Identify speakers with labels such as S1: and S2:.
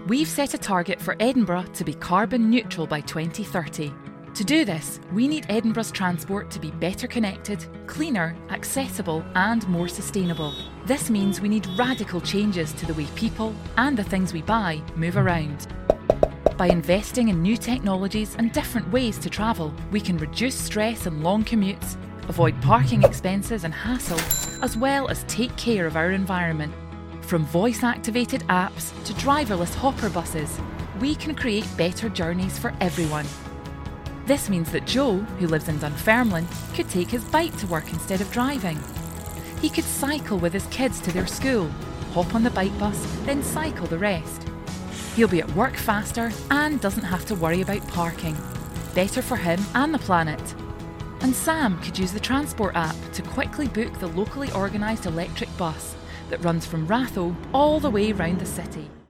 S1: We've set a target for Edinburgh to be carbon neutral by 2030. To do this, we need Edinburgh's transport to be better connected, cleaner, accessible and more sustainable. This means we need radical changes to the way people, and the things we buy, move around. By investing in new technologies and different ways to travel, we can reduce stress and long commutes, avoid parking expenses and hassle, as well as take care of our environment. From voice-activated apps to driverless hopper buses, we can create better journeys for everyone. This means that Joe, who lives in Dunfermline, could take his bike to work instead of driving. He could cycle with his kids to their school, hop on the bike bus, then cycle the rest. He'll be at work faster and doesn't have to worry about parking. Better for him and the planet. And Sam could use the Transport app to quickly book the locally organised electric bus that runs from Ratho all the way round the city.